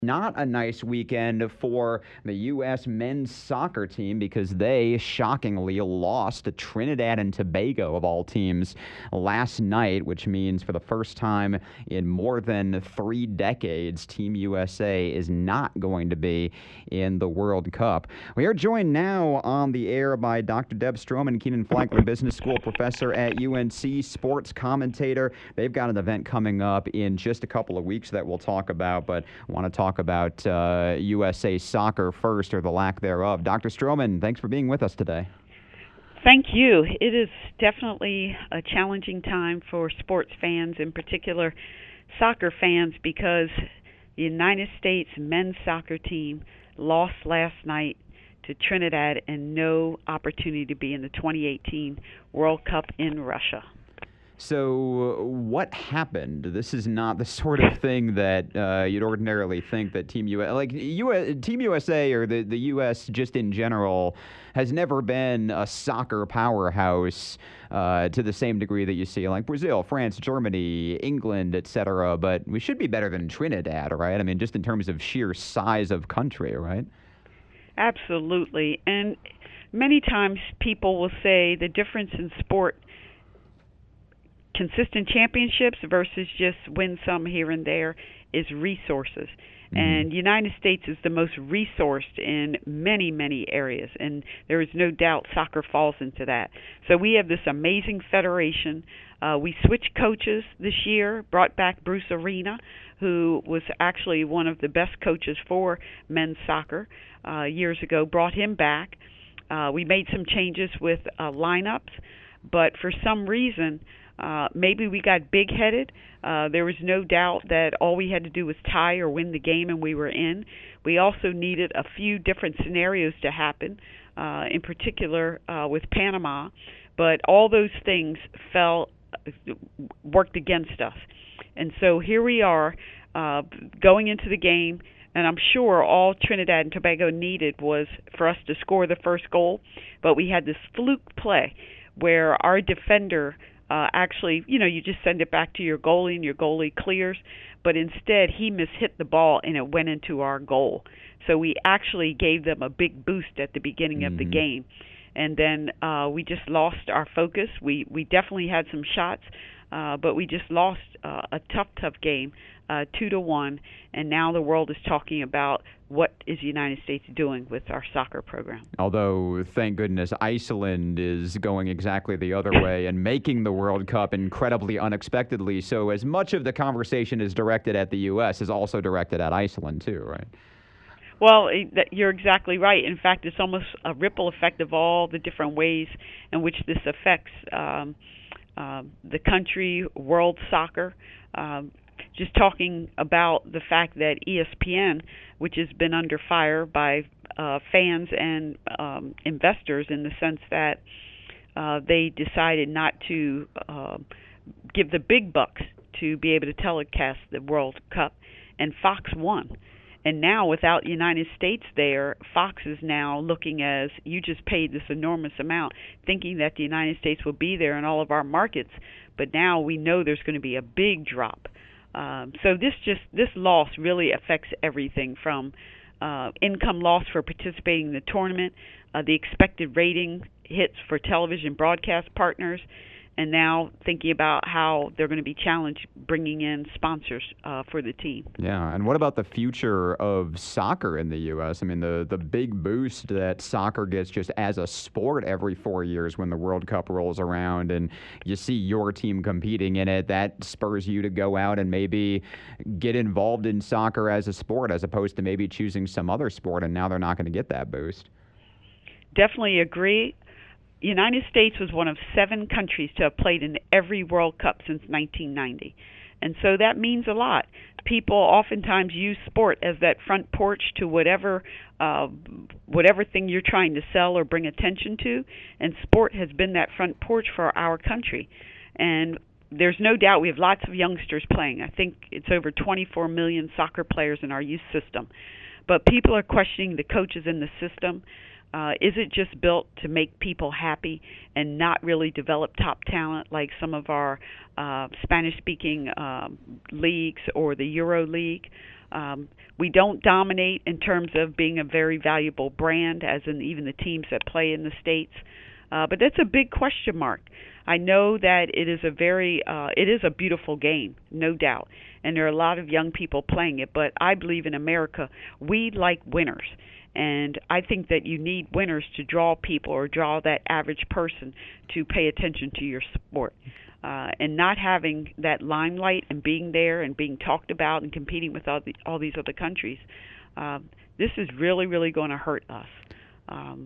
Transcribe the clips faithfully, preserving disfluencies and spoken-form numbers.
Not a nice weekend for the U S men's soccer team because they shockingly lost to Trinidad and Tobago, of all teams, last night, which means for the first time in more than three decades, Team U S A is not going to be in the World Cup. We are joined now on the air by Doctor Deb Stroman, Kenan-Flagler Business School professor at U N C, sports commentator. They've got an event coming up in just a couple of weeks that we'll talk about, but I want to talk about uh, U S A soccer first, or the lack thereof. Doctor Stroman, thanks for being with us today. Thank you. It is definitely a challenging time for sports fans, in particular soccer fans, because the United States men's soccer team lost last night to Trinidad and no opportunity to be in the twenty eighteen World Cup in Russia. So what happened? This is not the sort of thing that uh, you'd ordinarily think that Team U S, like U S, Team U S A or the, the U S just in general, has never been a soccer powerhouse uh, to the same degree that you see like Brazil, France, Germany, England, et cetera. But we should be better than Trinidad, right? I mean, just in terms of sheer size of country, right? Absolutely. And many times people will say the difference in sport, consistent championships versus just win some here and there, is resources. Mm-hmm. And United States is the most resourced in many, many areas, and there is no doubt soccer falls into that. So we have this amazing federation. Uh, we switched coaches this year, brought back Bruce Arena, who was actually one of the best coaches for men's soccer uh, years ago, brought him back. Uh, we made some changes with uh, lineups, but for some reason, Uh, maybe we got big-headed. Uh, there was no doubt that all we had to do was tie or win the game, and we were in. We also needed a few different scenarios to happen, uh, in particular uh, with Panama. But all those things fell, worked against us. And so here we are uh, going into the game, and I'm sure all Trinidad and Tobago needed was for us to score the first goal. But we had this fluke play where our defender Uh, actually, you know, you just send it back to your goalie and your goalie clears, but instead he mishit the ball and it went into our goal. So we actually gave them a big boost at the beginning mm-hmm. of the game. And then uh, we just lost our focus. We, we definitely had some shots, uh, but we just lost uh, a tough, tough game, uh, two to one. And now the world is talking about what is the United States doing with our soccer program. Although, thank goodness, Iceland is going exactly the other way and making the World Cup incredibly unexpectedly. So as much of the conversation is directed at the U S is also directed at Iceland too, right? Well, you're exactly right. In fact, it's almost a ripple effect of all the different ways in which this affects um, uh, the country, world soccer. Um, just talking about the fact that E S P N, which has been under fire by uh, fans and um, investors in the sense that uh, they decided not to uh, give the big bucks to be able to telecast the World Cup, and Fox won. And now, without the United States there, Fox is now looking as, you just paid this enormous amount, thinking that the United States will be there in all of our markets, but now we know there's going to be a big drop. Um, so this just this loss really affects everything from uh, income loss for participating in the tournament, uh, the expected rating hits for television broadcast partners, and now thinking about how they're going to be challenged bringing in sponsors uh, for the team. Yeah, and what about the future of soccer in the U S? I mean, the, the big boost that soccer gets just as a sport every four years when the World Cup rolls around and you see your team competing in it, that spurs you to go out and maybe get involved in soccer as a sport as opposed to maybe choosing some other sport, and now they're not going to get that boost. Definitely agree. United States was one of seven countries to have played in every World Cup since nineteen ninety. And so that means a lot. People oftentimes use sport as that front porch to whatever uh, whatever thing you're trying to sell or bring attention to, and sport has been that front porch for our country. And there's no doubt we have lots of youngsters playing. I think it's over twenty-four million soccer players in our youth system. But people are questioning the coaches in the system. Uh, is it just built to make people happy and not really develop top talent like some of our uh, Spanish-speaking um, leagues or the Euro League? Um, we don't dominate in terms of being a very valuable brand, as in even the teams that play in the States. Uh, but that's a big question mark. I know that it is a very, uh, it is a beautiful game, no doubt, and there are a lot of young people playing it. But I believe in America, we like winners, and I think that you need winners to draw people or draw that average person to pay attention to your sport. Uh, and not having that limelight and being there and being talked about and competing with all, the, all these other countries, uh, this is really, really going to hurt us. Um,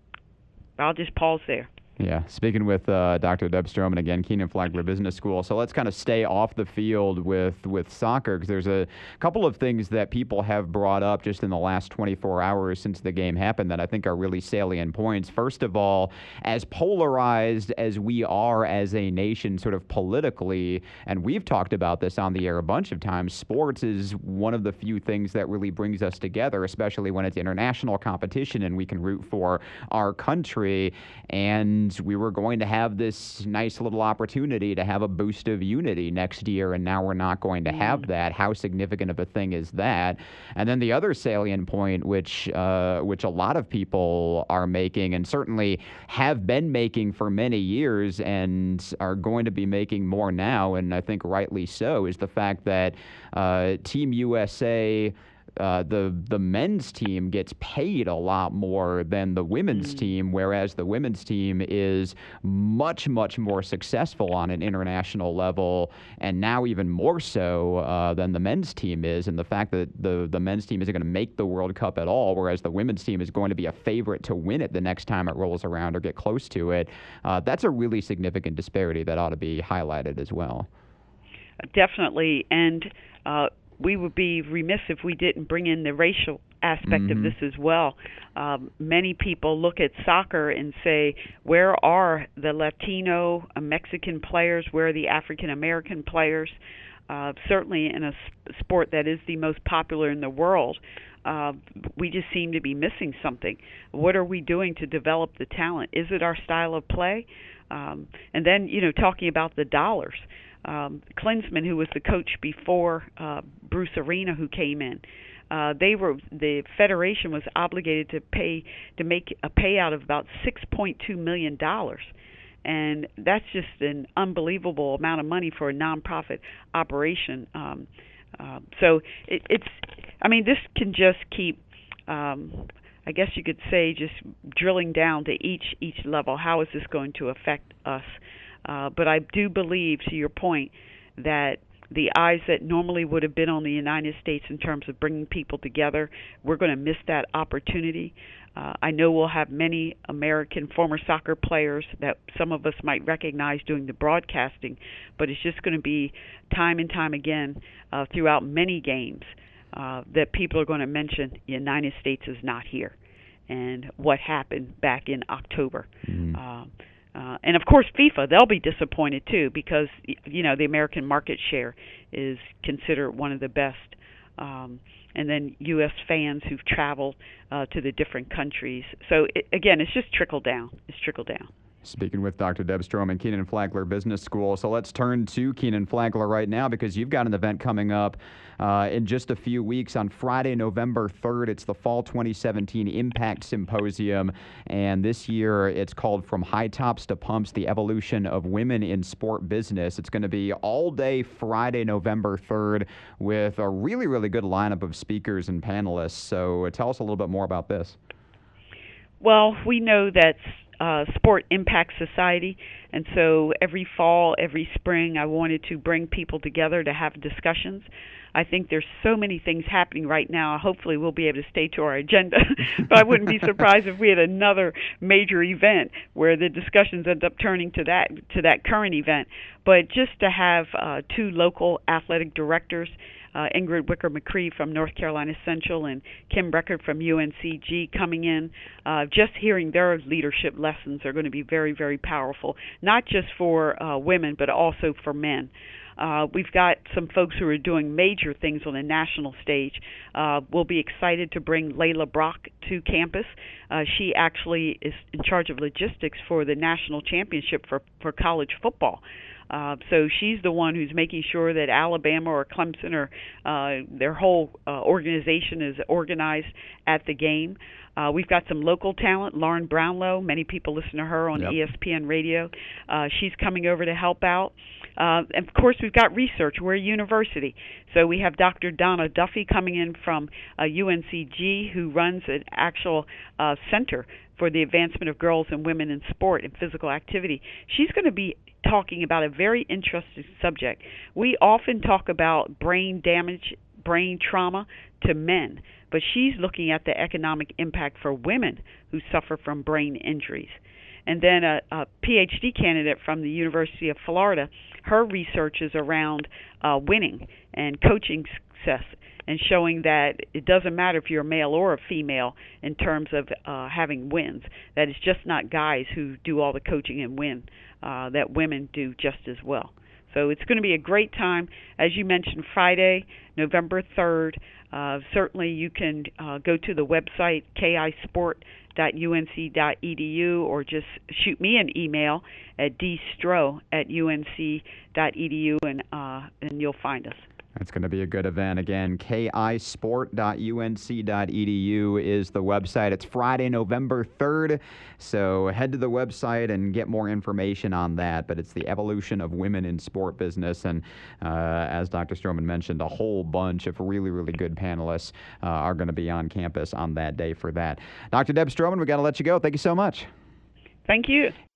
I'll just pause there. Yeah, speaking with uh, Doctor Deb Stroman again, Kenan Flagler Business School. So let's kind of stay off the field with, with soccer, because there's a couple of things that people have brought up just in the last twenty-four hours since the game happened that I think are really salient points. First of all, as polarized as we are as a nation sort of politically, and we've talked about this on the air a bunch of times, sports is one of the few things that really brings us together, especially when it's international competition and we can root for our country. And we were going to have this nice little opportunity to have a boost of unity next year, and now we're not going to have that. How significant of a thing is that? And then the other salient point, which uh, which a lot of people are making, and certainly have been making for many years, and are going to be making more now, and I think rightly so, is the fact that uh, Team U S A, Uh, the the men's team gets paid a lot more than the women's mm. team, whereas the women's team is much, much more successful on an international level, and now even more so uh, than the men's team is. And the fact that the, the men's team isn't going to make the World Cup at all, whereas the women's team is going to be a favorite to win it the next time it rolls around or get close to it, uh, that's a really significant disparity that ought to be highlighted as well. Definitely, and uh, we would be remiss if we didn't bring in the racial aspect mm-hmm. of this as well. Um, many people look at soccer and say, where are the Latino, uh, Mexican players? Where are the African American players? Uh, certainly in a sp- sport that is the most popular in the world, uh, we just seem to be missing something. What are we doing to develop the talent? Is it our style of play? Um, and then, you know, talking about the dollars. Um, Klinsmann, who was the coach before uh, Bruce Arena, who came in, uh, they were the federation was obligated to pay to make a payout of about six point two million dollars, and that's just an unbelievable amount of money for a nonprofit operation. Um, uh, so it, it's, I mean, this can just keep. Um, I guess you could say just drilling down to each each level. How is this going to affect us? Uh, but I do believe, to your point, that the eyes that normally would have been on the United States in terms of bringing people together, we're going to miss that opportunity. Uh, I know we'll have many American former soccer players that some of us might recognize doing the broadcasting, but it's just going to be time and time again uh, throughout many games uh, that people are going to mention the United States is not here and what happened back in October. Mm-hmm. Uh, Uh, and, of course, FIFA, they'll be disappointed, too, because, you know, the American market share is considered one of the best. Um, and then U S fans who've traveled uh, to the different countries. So, it, again, it's just trickle down. It's trickle down. Speaking with Doctor Deb Stroman, Kenan Flagler Business School. So let's turn to Kenan Flagler right now, because you've got an event coming up uh, in just a few weeks on Friday, November third. It's the Fall twenty seventeen Impact Symposium, and this year it's called From High Tops to Pumps, the Evolution of Women in Sport Business. It's going to be all day Friday, November third, with a really, really good lineup of speakers and panelists. So uh, tell us a little bit more about this. Well, we know that Uh, sport impacts society, and so every fall, every spring, I wanted to bring people together to have discussions. I think there's so many things happening right now. Hopefully we'll be able to stay to our agenda, but I wouldn't be surprised if we had another major event where the discussions end up turning to that to that current event. But just to have uh, two local athletic directors, Uh, Ingrid Wicker-McCree from North Carolina Central and Kim Breckert from U N C G coming in. Uh, just hearing their leadership lessons are going to be very, very powerful, not just for uh, women, but also for men. Uh, we've got some folks who are doing major things on the national stage. Uh, we'll be excited to bring Layla Brock to campus. Uh, she actually is in charge of logistics for the national championship for, for college football. Uh, so she's the one who's making sure that Alabama or Clemson or uh, their whole uh, organization is organized at the game. Uh, we've got some local talent, Lauren Brownlow. Many people listen to her on yep. E S P N Radio. Uh, she's coming over to help out. Uh, and of course, we've got research. We're a university. So we have Doctor Donna Duffy coming in from uh, U N C G, who runs an actual uh, center for the advancement of girls and women in sport and physical activity. She's going to be talking about a very interesting subject. We often talk about brain damage, brain trauma to men, but she's looking at the economic impact for women who suffer from brain injuries. And then a, a P H D candidate from the University of Florida, her research is around uh, winning and coaching success, and showing that it doesn't matter if you're a male or a female in terms of uh, having wins, that it's just not guys who do all the coaching and win, uh, that women do just as well. So it's going to be a great time. As you mentioned, Friday, November third. Uh, certainly you can uh, go to the website, k i sport dot u n c dot e d u, or just shoot me an email at d stro at u n c dot e d u, and, uh, and you'll find us. It's going to be a good event. Again, k i sport dot u n c dot e d u is the website. It's Friday, November third, so head to the website and get more information on that. But it's the evolution of women in sport business, and uh, as Doctor Stroman mentioned, a whole bunch of really, really good panelists uh, are going to be on campus on that day for that. Doctor Deb Stroman, we got to let you go. Thank you so much. Thank you.